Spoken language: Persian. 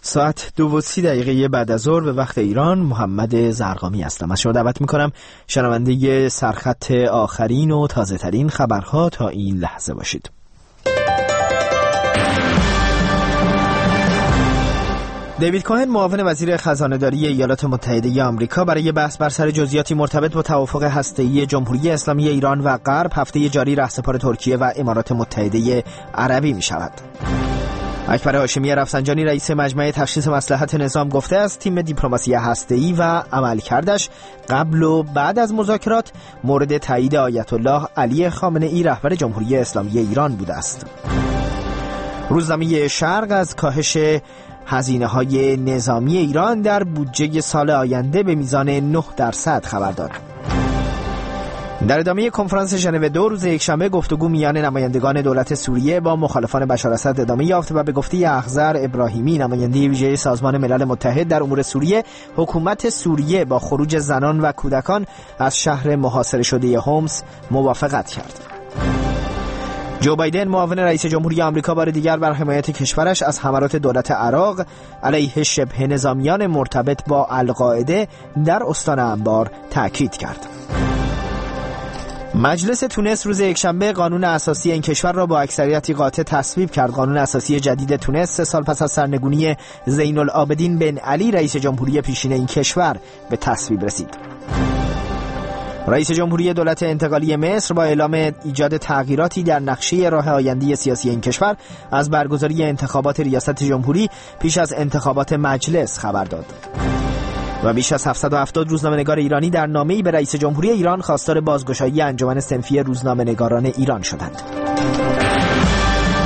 ساعت 2:30 بعد از ظهر به وقت ایران. محمد زرقامی هستم. از شما دعوت میکنم شنونده سرخط آخرین و تازه ترین خبرها تا این لحظه باشید. دیوید کوهن، معاون وزیر خزانه‌داری ایالات متحده آمریکا، برای بحث بر سر جزئیاتی مرتبط با توافق هسته‌ای جمهوری اسلامی ایران و غرب هفته جاری رهسپار ترکیه و امارات متحده عربی می‌شود. اکبر هاشمی رفسنجانی، رئیس مجمع تشخیص مصلحت نظام، گفته است تیم دیپلماسی هسته‌ای و عملکردش قبل و بعد از مذاکرات مورد تایید آیت الله علی خامنه‌ای، رهبر جمهوری اسلامی ایران بوده است. روزنامه شرق از کاهش هزینه‌های نظامی ایران در بودجه سال آینده به میزان 9% خبر داد. در ادامه کنفرانس ژنو 2 روز یکشنبه گفتگو میان نمایندگان دولت سوریه با مخالفان بشار اسد ادامه یافت و به گفته اخضر ابراهیمی، نماینده ویژه سازمان ملل متحد در امور سوریه، حکومت سوریه با خروج زنان و کودکان از شهر محاصره شده هومس موافقت کرد. جو بایدن، معاون رئیس جمهوری آمریکا، بار دیگر بر حمایت کشورش از حملات دولت عراق علیه شبه نظامیان مرتبط با القاعده در استان انبار تاکید کرد. مجلس تونس روز یکشنبه قانون اساسی این کشور را با اکثریتی قاطع تصویب کرد. قانون اساسی جدید تونس 3 سال پس از سرنگونی زین العابدین بن علی رئیس جمهوری پیشین این کشور به تصویب رسید. رئیس جمهوری دولت انتقالی مصر با اعلام ایجاد تغییراتی در نقشه راه آینده سیاسی این کشور از برگزاری انتخابات ریاست جمهوری پیش از انتخابات مجلس خبر داد. و بیش از 770 روزنامه‌نگار ایرانی در نامه‌ای به رئیس جمهوری ایران خواستار بازگشایی انجمن صنفی روزنامه‌نگاران ایران شدند.